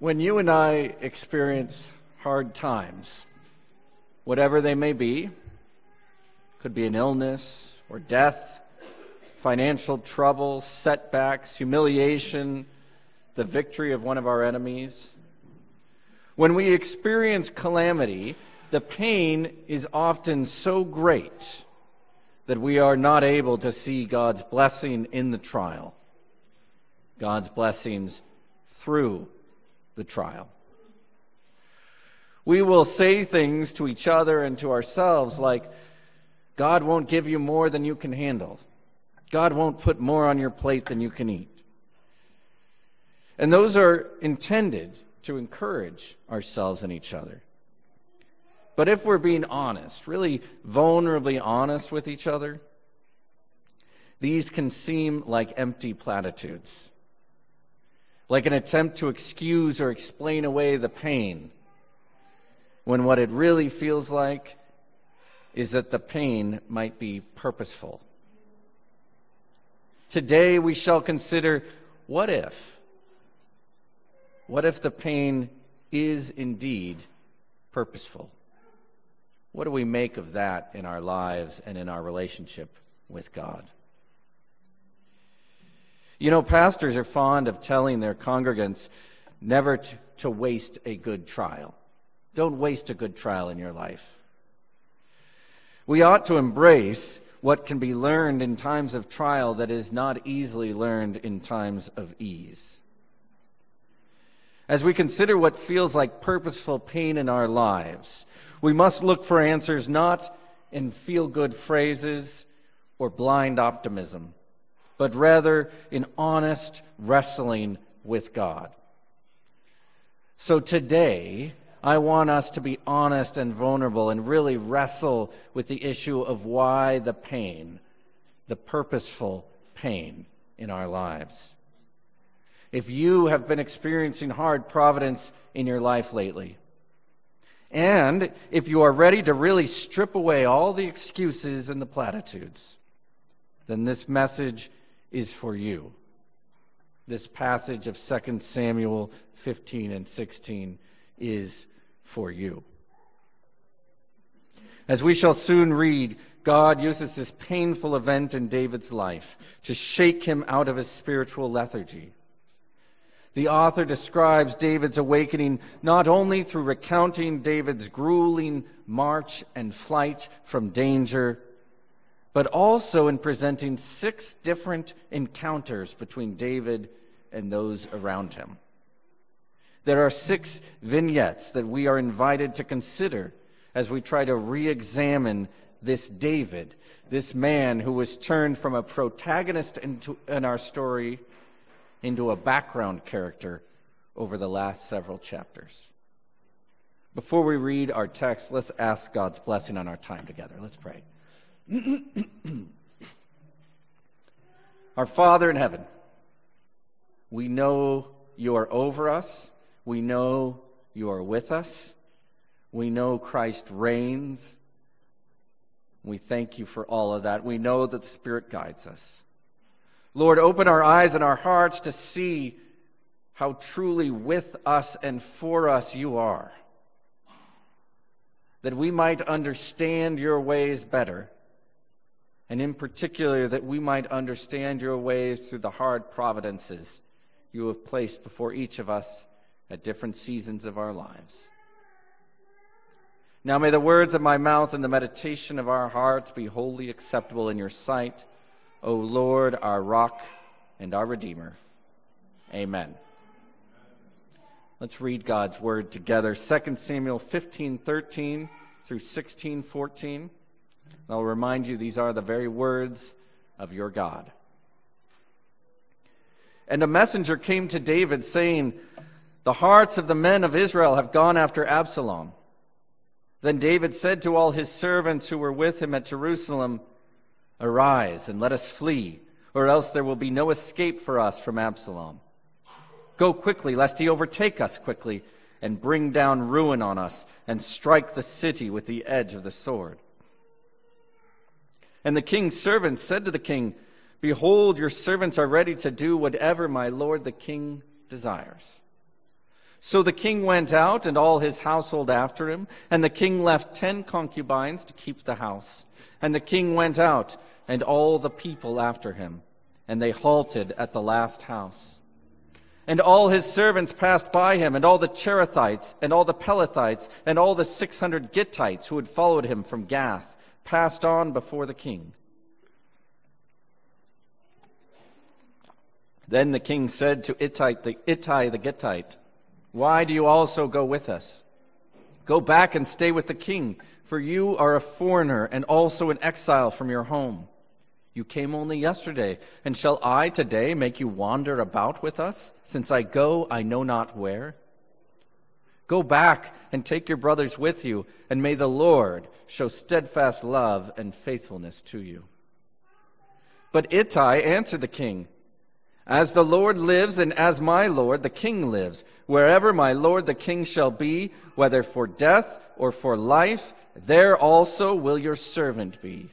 When you and I experience hard times, whatever they may be, could be an illness or death, financial trouble, setbacks, humiliation, the victory of one of our enemies. When we experience calamity, the pain is often so great that we are not able to see God's blessing in the trial, God's blessings through the trial. We will say things to each other and to ourselves like, God won't give you more than you can handle. God won't put more on your plate than you can eat. And those are intended to encourage ourselves and each other. But if we're being honest, really vulnerably honest with each other, these can seem like empty platitudes, like an attempt to excuse or explain away the pain, when what it really feels like is that the pain might be purposeful. Today we shall consider, what if? What if the pain is indeed purposeful? What do we make of that in our lives and in our relationship with God? You know, pastors are fond of telling their congregants never to waste a good trial. Don't waste a good trial in your life. We ought to embrace what can be learned in times of trial that is not easily learned in times of ease. As we consider what feels like purposeful pain in our lives, we must look for answers not in feel-good phrases or blind optimism, but rather in honest wrestling with God. So today, I want us to be honest and vulnerable and really wrestle with the issue of why the pain, the purposeful pain in our lives. If you have been experiencing hard providence in your life lately, and if you are ready to really strip away all the excuses and the platitudes, then this message is for you. This passage of 2 Samuel 15 and 16 is for you. As we shall soon read, God uses this painful event in David's life to shake him out of his spiritual lethargy. The author describes David's awakening not only through recounting David's grueling march and flight from danger, but also in presenting 6 different encounters between David and those around him. There are 6 vignettes that we are invited to consider as we try to re-examine this David, this man who was turned from a protagonist in our story into a background character over the last several chapters. Before we read our text, let's ask God's blessing on our time together. Let's pray. Our Father in heaven, we know you are over us. We know you are with us. We know Christ reigns. We thank you for all of that. We know that the Spirit guides us. Lord, open our eyes and our hearts to see how truly with us and for us you are, that we might understand your ways better, and in particular that we might understand your ways through the hard providences you have placed before each of us at different seasons of our lives. Now may the words of my mouth and the meditation of our hearts be wholly acceptable in your sight, O Lord, our rock and our Redeemer. Amen. Let's read God's word together. 2 Samuel 15:13 through 16:14. I'll remind you, these are the very words of your God. And a messenger came to David, saying, "The hearts of the men of Israel have gone after Absalom." Then David said to all his servants who were with him at Jerusalem, "Arise and let us flee, or else there will be no escape for us from Absalom. Go quickly, lest he overtake us quickly and bring down ruin on us and strike the city with the edge of the sword." And the king's servants said to the king, "Behold, your servants are ready to do whatever my lord the king desires." So the king went out, and all his household after him, and the king left 10 concubines to keep the house. And the king went out, and all the people after him, and they halted at the last house. And all his servants passed by him, and all the Cherethites, and all the Pelethites, and all the 600 Gittites who had followed him from Gath, passed on before the king. Then the king said to Ittai the Gittite, "Why do you also go with us? Go back and stay with the king, for you are a foreigner and also an exile from your home. You came only yesterday, and shall I today make you wander about with us, since I go I know not where? Go back and take your brothers with you, and may the Lord show steadfast love and faithfulness to you." But Ittai answered the king, "As the Lord lives, and as my lord the king lives, wherever my lord the king shall be, whether for death or for life, there also will your servant be."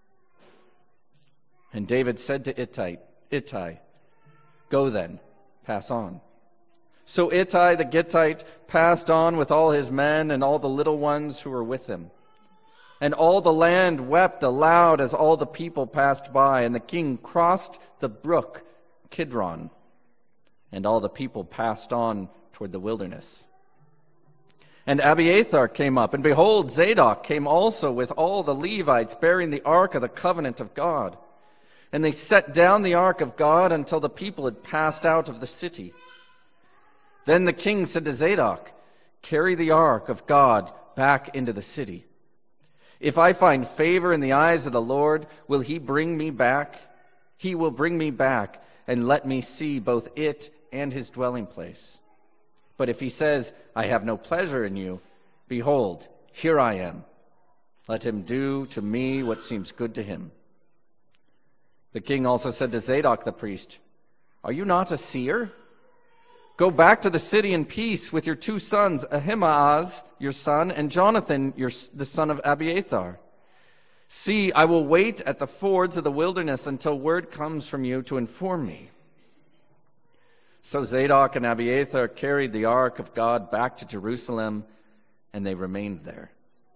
And David said to Ittai, "Go then, pass on." So Ittai the Gittite passed on with all his men and all the little ones who were with him. And all the land wept aloud as all the people passed by, and the king crossed the brook Kidron, and all the people passed on toward the wilderness. And Abiathar came up, and behold, Zadok came also with all the Levites, bearing the ark of the covenant of God. And they set down the ark of God until the people had passed out of the city. Then the king said to Zadok, "Carry the ark of God back into the city. If I find favor in the eyes of the Lord, will he bring me back? He will bring me back, and let me see both it and his dwelling place. But if he says, 'I have no pleasure in you,' behold, here I am. Let him do to me what seems good to him." The king also said to Zadok the priest, "Are you not a seer? Go back to the city in peace with your 2 sons, Ahimaaz, your son, and Jonathan, the son of Abiathar. See, I will wait at the fords of the wilderness until word comes from you to inform me." So Zadok and Abiathar carried the ark of God back to Jerusalem, and they remained there.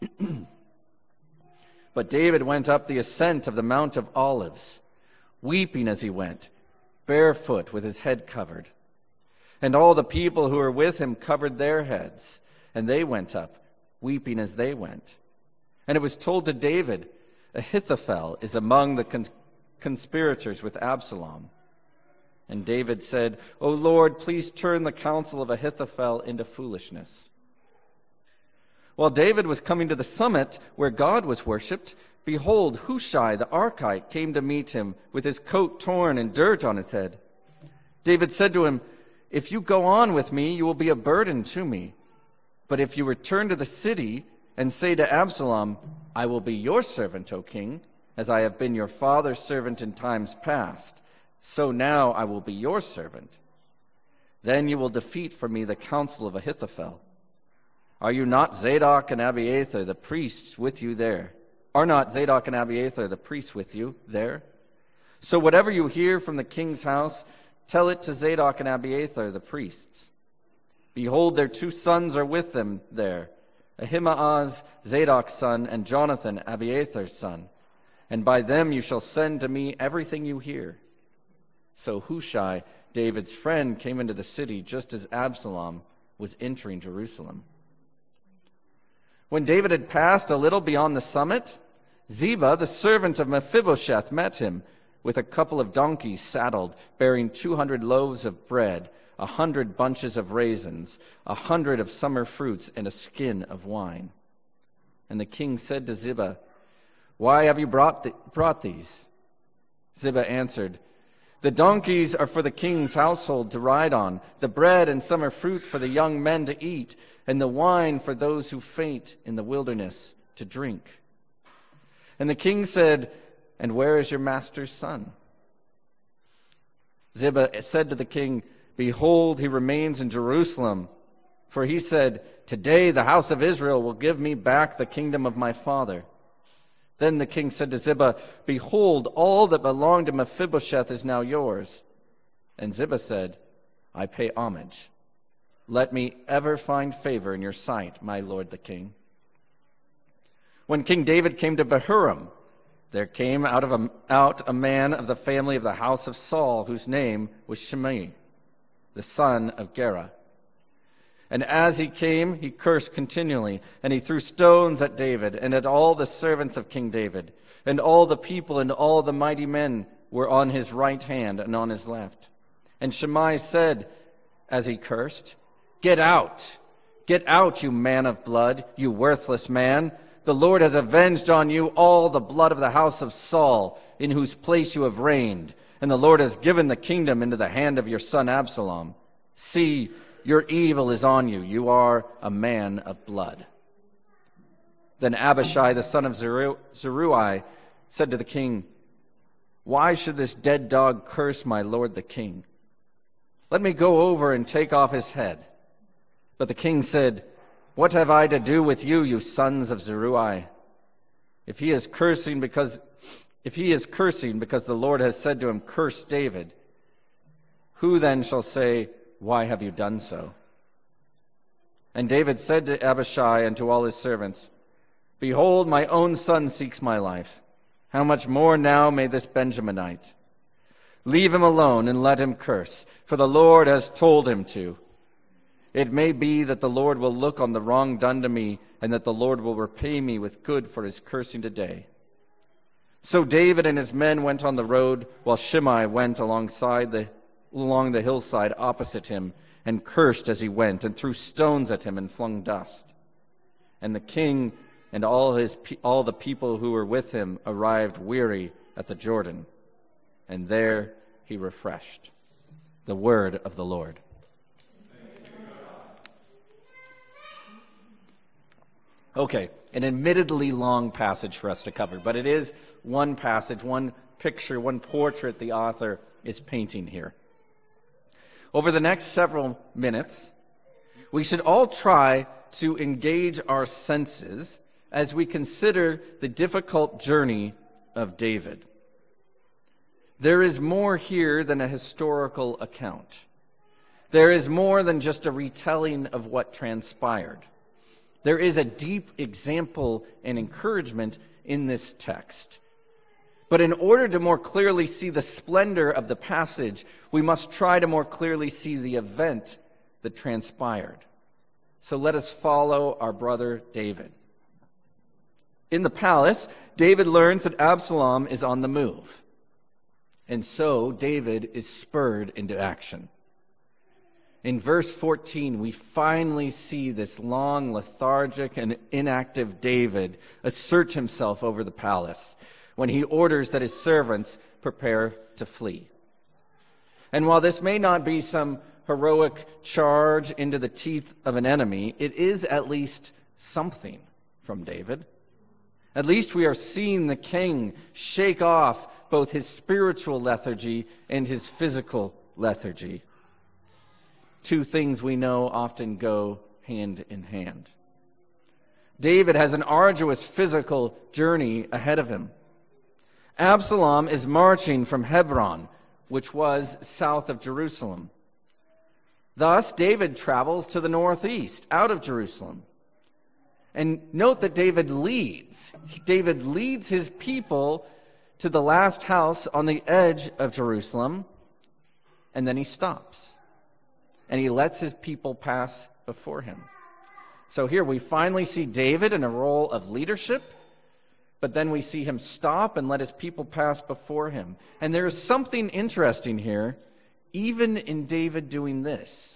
But David went up the ascent of the Mount of Olives, weeping as he went, barefoot with his head covered. And all the people who were with him covered their heads, and they went up, weeping as they went. And it was told to David, "Ahithophel is among the conspirators with Absalom." And David said, "O Lord, please turn the counsel of Ahithophel into foolishness." While David was coming to the summit where God was worshipped, behold, Hushai the Archite came to meet him with his coat torn and dirt on his head. David said to him, "If you go on with me, you will be a burden to me. But if you return to the city and say to Absalom, 'I will be your servant, O king, as I have been your father's servant in times past, so now I will be your servant,' then you will defeat for me the counsel of Ahithophel. Are not Zadok and Abiathar the priests with you there? So whatever you hear from the king's house, tell it to Zadok and Abiathar the priests. Behold, their 2 sons are with them there, Ahimaaz, Zadok's son, and Jonathan, Abiathar's son. And by them you shall send to me everything you hear." So Hushai, David's friend, came into the city just as Absalom was entering Jerusalem. When David had passed a little beyond the summit, Ziba, the servant of Mephibosheth, met him with a couple of donkeys saddled, bearing 200 loaves of bread, 100 bunches of raisins, 100 of summer fruits, and a skin of wine. And the king said to Ziba, "Why have you brought these?" Ziba answered, "The donkeys are for the king's household to ride on, the bread and summer fruit for the young men to eat, and the wine for those who faint in the wilderness to drink." And the king said, "And where is your master's son?" Ziba said to the king, "Behold, he remains in Jerusalem. For he said, 'Today the house of Israel will give me back the kingdom of my father.'" Then the king said to Ziba, "Behold, all that belonged to Mephibosheth is now yours." And Ziba said, "I pay homage." let me ever find favor in your sight, my lord the king." When King David came to Bahurim, there came out a man of the family of the house of Saul, whose name was Shimei, the son of Gera. And as he came, he cursed continually, and he threw stones at David and at all the servants of King David. And all the people and all the mighty men were on his right hand and on his left. And Shimei said, as he cursed, Get out, you man of blood, you worthless man. The Lord has avenged on you all the blood of the house of Saul, in whose place you have reigned. And the Lord has given the kingdom into the hand of your son Absalom. See, your evil is on you. You are a man of blood." Then Abishai, the son of Zeruiah, said to the king, "Why should this dead dog curse my lord the king? Let me go over and take off his head." But the king said, "What have I to do with you, you sons of Zeruiah? If he is cursing because the Lord has said to him, 'Curse David,' who then shall say, 'Why have you done so?'" And David said to Abishai and to all his servants, "Behold, my own son seeks my life. How much more now may this Benjaminite? Leave him alone and let him curse, for the Lord has told him to. It may be that the Lord will look on the wrong done to me, and that the Lord will repay me with good for his cursing today." So David and his men went on the road, while Shimei went along the hillside opposite him, and cursed as he went, and threw stones at him and flung dust. And the king and all the people who were with him arrived weary at the Jordan, and there he refreshed. The word of the Lord. Okay, an admittedly long passage for us to cover, but it is one passage, one picture, one portrait the author is painting here. Over the next several minutes, we should all try to engage our senses as we consider the difficult journey of David. There is more here than a historical account. There is more than just a retelling of what transpired. There is a deep example and encouragement in this text. But in order to more clearly see the splendor of the passage, we must try to more clearly see the event that transpired. So let us follow our brother David. In the palace, David learns that Absalom is on the move. And so David is spurred into action. In verse 14, we finally see this long, lethargic, and inactive David assert himself over the palace when he orders that his servants prepare to flee. And while this may not be some heroic charge into the teeth of an enemy, it is at least something from David. At least we are seeing the king shake off both his spiritual lethargy and his physical lethargy. Two things we know often go hand in hand. David has an arduous physical journey ahead of him. Absalom is marching from Hebron, which was south of Jerusalem. Thus, David travels to the northeast, out of Jerusalem. And note that David leads. David leads his people to the last house on the edge of Jerusalem, and then he stops. And he lets his people pass before him. So here we finally see David in a role of leadership, but then we see him stop and let his people pass before him. And there is something interesting here, even in David doing this.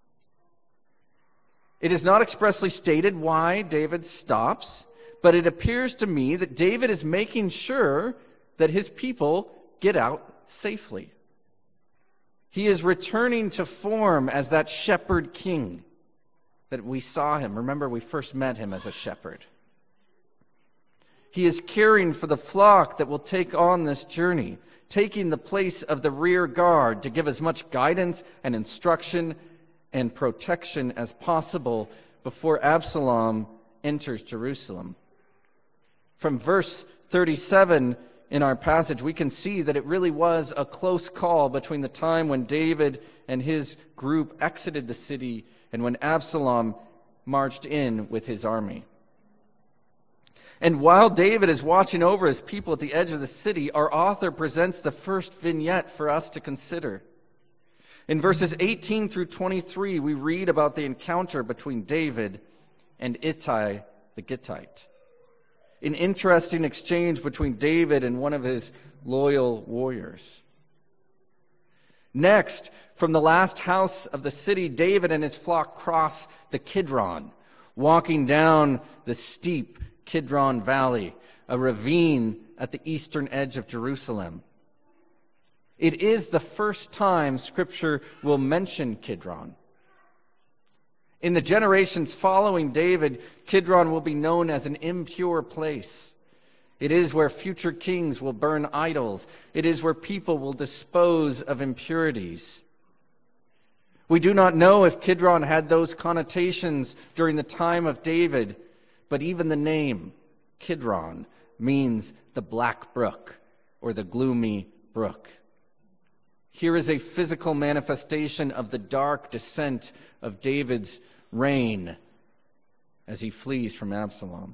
It is not expressly stated why David stops, but it appears to me that David is making sure that his people get out safely. He is returning to form as that shepherd king that we saw him. Remember, we first met him as a shepherd. He is caring for the flock that will take on this journey, taking the place of the rear guard to give as much guidance and instruction and protection as possible before Absalom enters Jerusalem. From verse 37, in our passage, we can see that it really was a close call between the time when David and his group exited the city and when Absalom marched in with his army. And while David is watching over his people at the edge of the city, our author presents the first vignette for us to consider. In verses 18 through 23, we read about the encounter between David and Ittai the Gittite. An interesting exchange between David and one of his loyal warriors. Next, from the last house of the city, David and his flock cross the Kidron, walking down the steep Kidron Valley, a ravine at the eastern edge of Jerusalem. It is the first time Scripture will mention Kidron. In the generations following David, Kidron will be known as an impure place. It is where future kings will burn idols. It is where people will dispose of impurities. We do not know if Kidron had those connotations during the time of David, but even the name Kidron means the black brook or the gloomy brook. Here is a physical manifestation of the dark descent of David's reign as he flees from Absalom.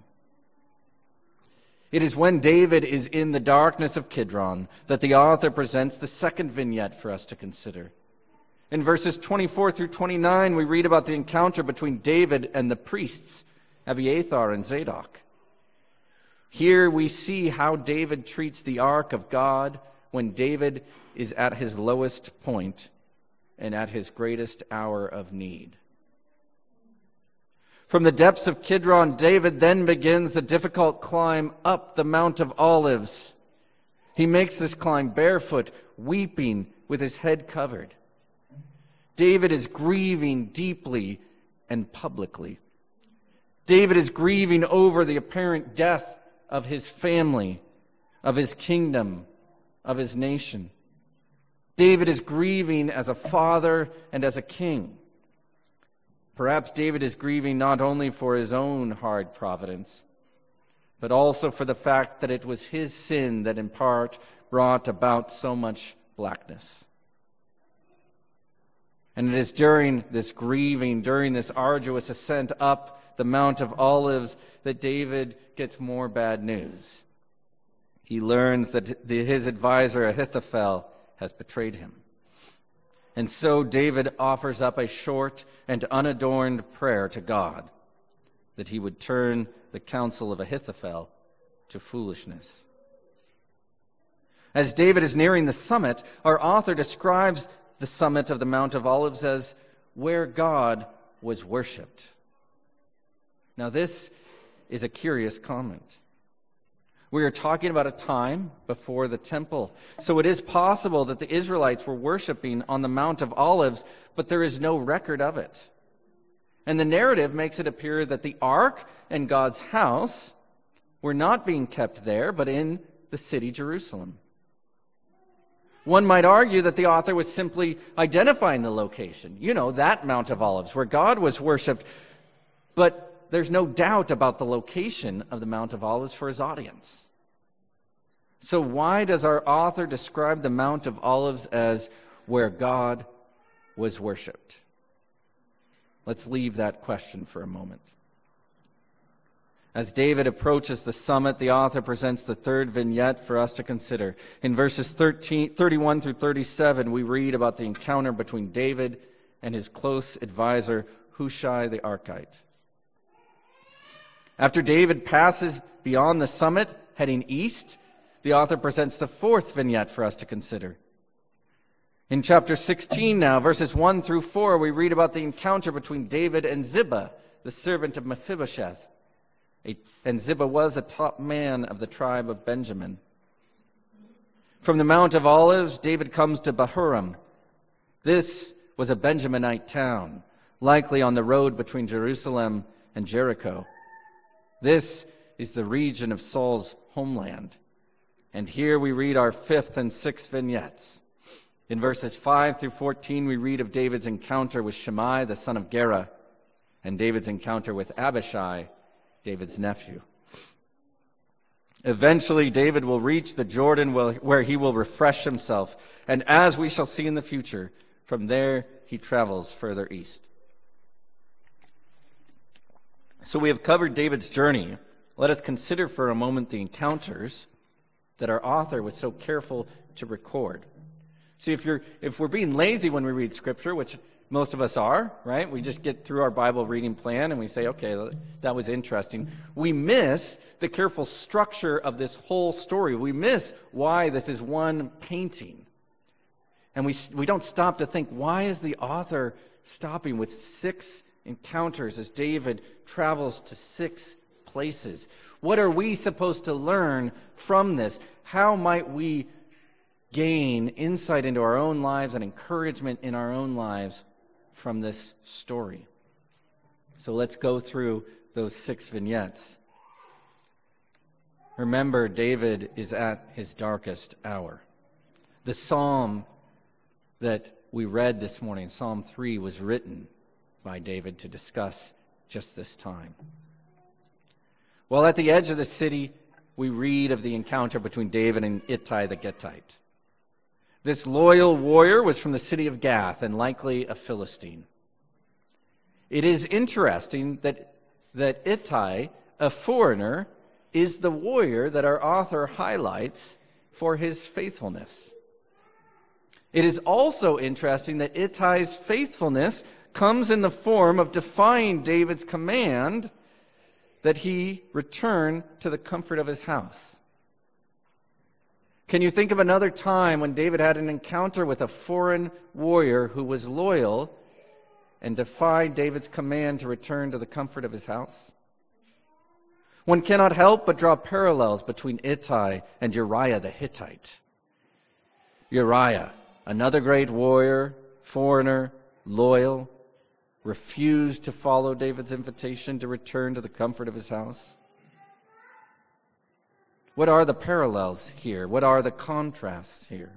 It is when David is in the darkness of Kidron that the author presents the second vignette for us to consider. In verses 24 through 29, we read about the encounter between David and the priests, Abiathar and Zadok. Here we see how David treats the ark of God when David is at his lowest point and at his greatest hour of need. From the depths of Kidron, David then begins the difficult climb up the Mount of Olives. He makes this climb barefoot, weeping with his head covered. David is grieving deeply and publicly. David is grieving over the apparent death of his family, of his kingdom, of his nation. David is grieving as a father and as a king. Perhaps David is grieving not only for his own hard providence, but also for the fact that it was his sin that in part brought about so much blackness. And it is during this grieving, during this arduous ascent up the Mount of Olives, that David gets more bad news. He learns that his advisor Ahithophel has betrayed him. And so David offers up a short and unadorned prayer to God that he would turn the counsel of Ahithophel to foolishness. As David is nearing the summit, our author describes the summit of the Mount of Olives as where God was worshipped. Now this is a curious comment. We are talking about a time before the temple. So it is possible that the Israelites were worshiping on the Mount of Olives, but there is no record of it. And the narrative makes it appear that the ark and God's house were not being kept there, but in the city Jerusalem. One might argue that the author was simply identifying the location. You know, that Mount of Olives where God was worshipped. But there's no doubt about the location of the Mount of Olives for his audience. So why does our author describe the Mount of Olives as where God was worshipped? Let's leave that question for a moment. As David approaches the summit, the author presents the third vignette for us to consider. In verses 31 through 37, we read about the encounter between David and his close advisor, Hushai the Archite. After David passes beyond the summit, heading east, the author presents the fourth vignette for us to consider. In chapter 16 now, verses 1 through 4, we read about the encounter between David and Ziba, the servant of Mephibosheth. And Ziba was a top man of the tribe of Benjamin. From the Mount of Olives, David comes to Bahurim. This was a Benjaminite town, likely on the road between Jerusalem and Jericho. This is the region of Saul's homeland. And here we read our fifth and sixth vignettes. In verses 5 through 14, we read of David's encounter with Shimei, the son of Gera, and David's encounter with Abishai, David's nephew. Eventually, David will reach the Jordan where he will refresh himself. And as we shall see in the future, from there he travels further east. So we have covered David's journey. Let us consider for a moment the encounters that our author was so careful to record. See, if we're being lazy when we read Scripture, which most of us are, right? We just get through our Bible reading plan and we say, okay, that was interesting. We miss the careful structure of this whole story. We miss why this is one painting. And we don't stop to think, why is the author stopping with 6 encounters as David travels to 6 places? What are we supposed to learn from this? How might we gain insight into our own lives and encouragement in our own lives from this story? So let's go through those 6 vignettes. Remember, David is at his darkest hour. The psalm that we read this morning, Psalm 3, was written by David to discuss just this time. While at the edge of the city, we read of the encounter between David and Ittai the Gittite. This loyal warrior was from the city of Gath and likely a Philistine. It is interesting that Ittai, a foreigner, is the warrior that our author highlights for his faithfulness. It is also interesting that Ittai's faithfulness comes in the form of defying David's command that he return to the comfort of his house. Can you think of another time when David had an encounter with a foreign warrior who was loyal and defied David's command to return to the comfort of his house? One cannot help but draw parallels between Ittai and Uriah the Hittite. Uriah, another great warrior, foreigner, loyal, refused to follow David's invitation to return to the comfort of his house. What are the parallels here? What are the contrasts here?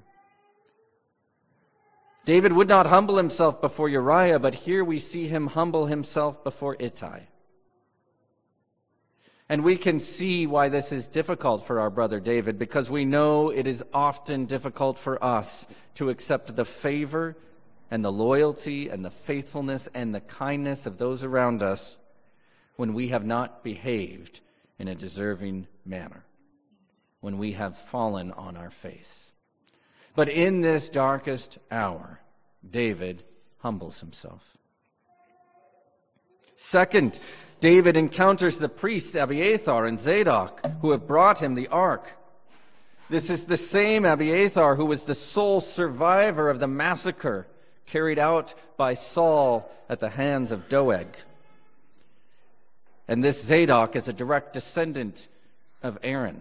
David would not humble himself before Uriah, but here we see him humble himself before Ittai. And we can see why this is difficult for our brother David, because we know it is often difficult for us to accept the favor and the loyalty and the faithfulness and the kindness of those around us when we have not behaved in a deserving manner, when we have fallen on our face. But in this darkest hour, David humbles himself. Second, David encounters the priests Abiathar and Zadok, who have brought him the ark. This is the same Abiathar who was the sole survivor of the massacre carried out by Saul at the hands of Doeg. And this Zadok is a direct descendant of Aaron.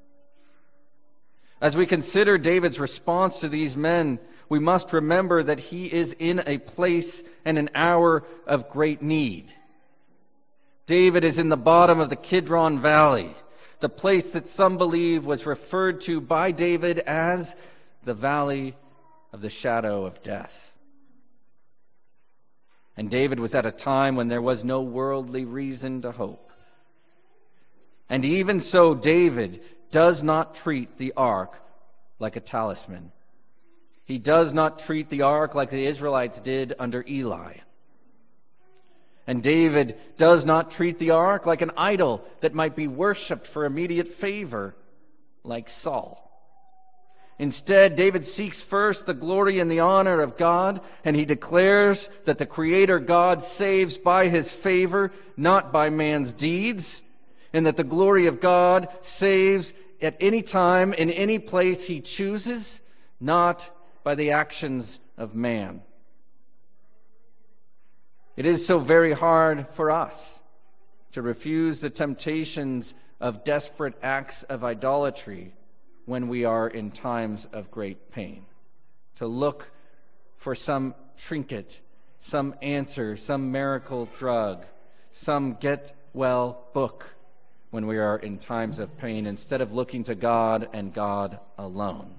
As we consider David's response to these men, we must remember that he is in a place and an hour of great need. David is in the bottom of the Kidron Valley, the place that some believe was referred to by David as the Valley of the Shadow of Death. And David was at a time when there was no worldly reason to hope. And even so, David does not treat the ark like a talisman. He does not treat the ark like the Israelites did under Eli. And David does not treat the ark like an idol that might be worshipped for immediate favor like Saul. Instead, David seeks first the glory and the honor of God, and he declares that the Creator God saves by his favor, not by man's deeds, and that the glory of God saves at any time, in any place he chooses, not by the actions of man. It is so very hard for us to refuse the temptations of desperate acts of idolatry when we are in times of great pain, to look for some trinket, some answer, some miracle drug, some get-well book when we are in times of pain, instead of looking to God and God alone.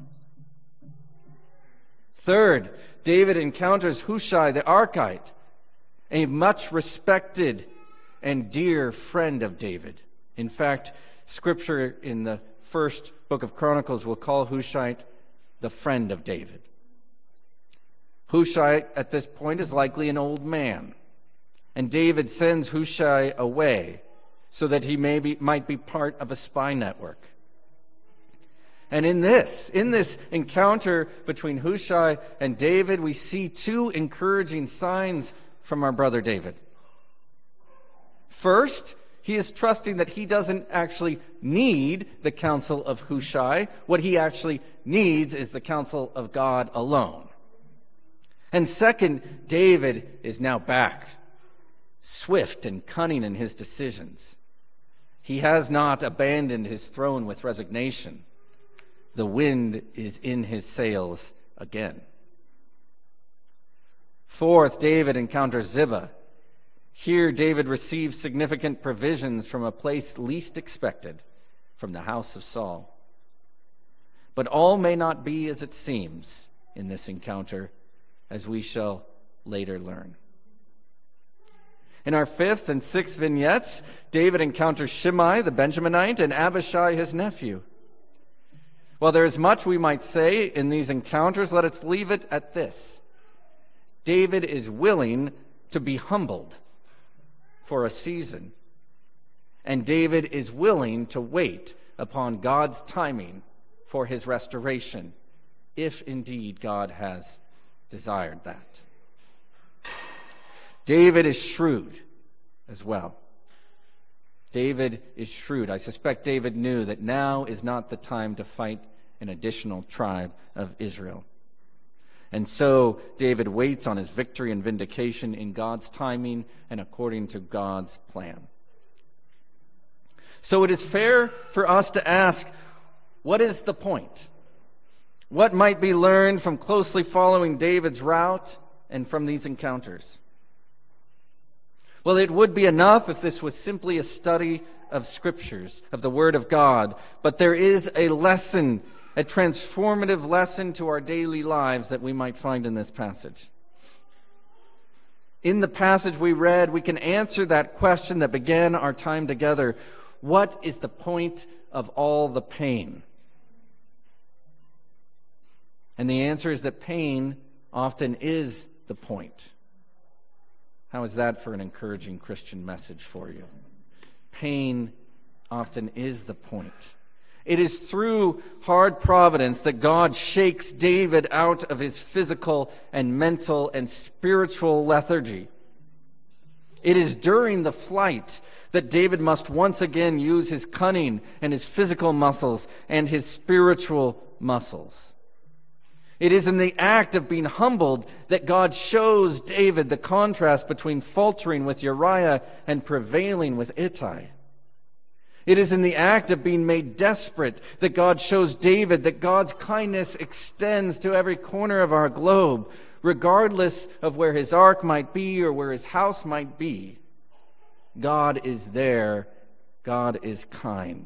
Third, David encounters Hushai the Archite, a much respected and dear friend of David. In fact, Scripture in the first book of Chronicles will call Hushai the friend of David. Hushai at this point is likely an old man, and David sends Hushai away so that he might be part of a spy network. And in this encounter between Hushai and David, we see two encouraging signs from our brother David. First, he is trusting that he doesn't actually need the counsel of Hushai. What he actually needs is the counsel of God alone. And second, David is now back, swift and cunning in his decisions. He has not abandoned his throne with resignation. The wind is in his sails again. Fourth, David encounters Ziba. Here, David receives significant provisions from a place least expected, from the house of Saul. But all may not be as it seems in this encounter, as we shall later learn. In our fifth and sixth vignettes, David encounters Shimei the Benjaminite and Abishai his nephew. While there is much we might say in these encounters, let us leave it at this. David is willing to be humbled for a season, and David is willing to wait upon God's timing for his restoration, if indeed God has desired that. David is shrewd as well. David is shrewd. I suspect David knew that now is not the time to fight an additional tribe of Israel. And so David waits on his victory and vindication in God's timing and according to God's plan. So it is fair for us to ask, what is the point? What might be learned from closely following David's route and from these encounters? Well, it would be enough if this was simply a study of Scriptures, of the Word of God, but there is a lesson, a transformative lesson to our daily lives that we might find in this passage. In the passage we read, we can answer that question that began our time together. What is the point of all the pain? And the answer is that pain often is the point. How is that for an encouraging Christian message for you? Pain often is the point. It is through hard providence that God shakes David out of his physical and mental and spiritual lethargy. It is during the flight that David must once again use his cunning and his physical muscles and his spiritual muscles. It is in the act of being humbled that God shows David the contrast between faltering with Uriah and prevailing with Ittai. It is in the act of being made desperate that God shows David that God's kindness extends to every corner of our globe, regardless of where his ark might be or where his house might be. God is there. God is kind.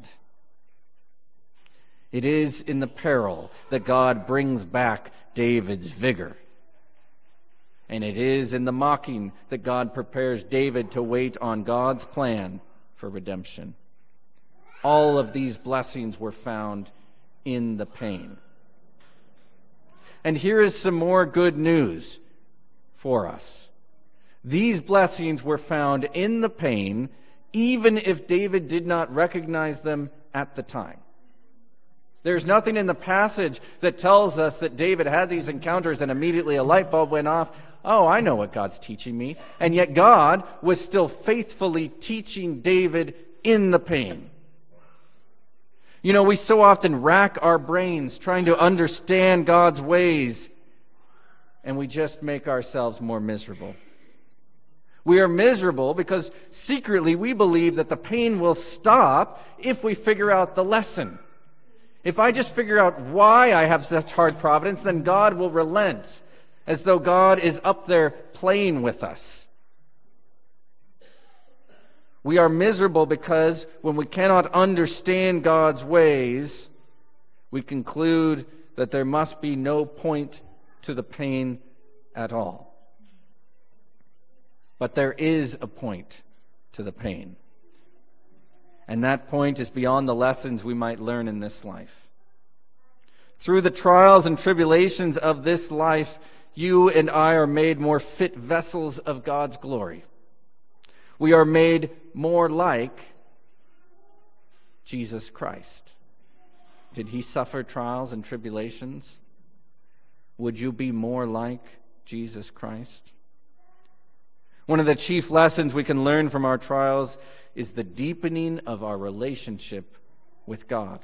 It is in the peril that God brings back David's vigor. And it is in the mocking that God prepares David to wait on God's plan for redemption. All of these blessings were found in the pain. And here is some more good news for us. These blessings were found in the pain, even if David did not recognize them at the time. There's nothing in the passage that tells us that David had these encounters and immediately a light bulb went off. Oh, I know what God's teaching me. And yet God was still faithfully teaching David in the pain. You know, we so often rack our brains trying to understand God's ways, and we just make ourselves more miserable. We are miserable because secretly we believe that the pain will stop if we figure out the lesson. If I just figure out why I have such hard providence, then God will relent, as though God is up there playing with us. We are miserable because when we cannot understand God's ways, we conclude that there must be no point to the pain at all. But there is a point to the pain. And that point is beyond the lessons we might learn in this life. Through the trials and tribulations of this life, you and I are made more fit vessels of God's glory. We are made more like Jesus Christ. Did he suffer trials and tribulations? Would you be more like Jesus Christ? One of the chief lessons we can learn from our trials is the deepening of our relationship with God.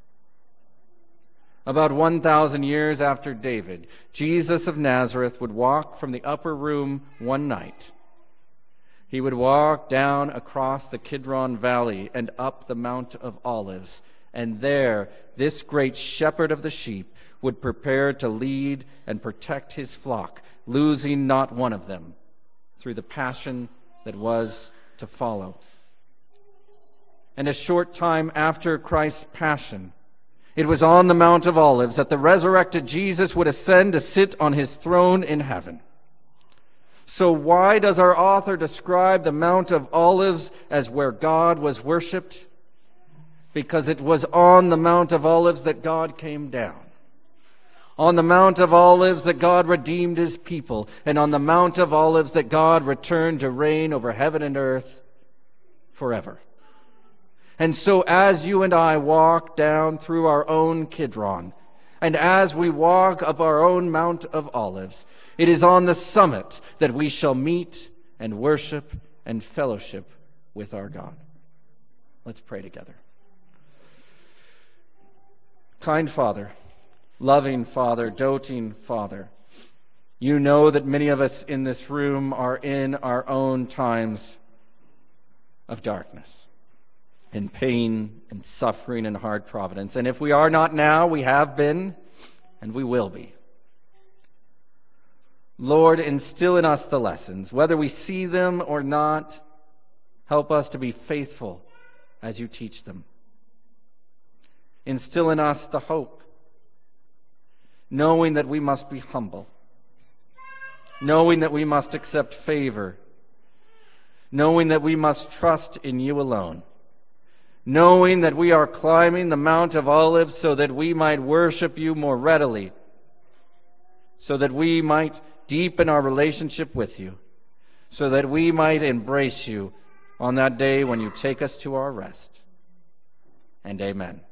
About 1,000 years after David, Jesus of Nazareth would walk from the upper room one night. He would walk down across the Kidron Valley and up the Mount of Olives, and there this great shepherd of the sheep would prepare to lead and protect his flock, losing not one of them, through the passion that was to follow. And a short time after Christ's passion, it was on the Mount of Olives that the resurrected Jesus would ascend to sit on his throne in heaven. So why does our author describe the Mount of Olives as where God was worshipped? Because it was on the Mount of Olives that God came down. On the Mount of Olives that God redeemed his people, and on the Mount of Olives that God returned to reign over heaven and earth forever. And so as you and I walk down through our own Kidron, and as we walk up our own Mount of Olives, it is on the summit that we shall meet and worship and fellowship with our God. Let's pray together. Kind Father, loving Father, doting Father, you know that many of us in this room are in our own times of darkness and pain and suffering and hard providence. And if we are not now, we have been and we will be. Lord, instill in us the lessons. Whether we see them or not, help us to be faithful as you teach them. Instill in us the hope, knowing that we must be humble, knowing that we must accept favor, knowing that we must trust in you alone, knowing that we are climbing the Mount of Olives so that we might worship you more readily, so that we might deepen our relationship with you, so that we might embrace you on that day when you take us to our rest. And amen.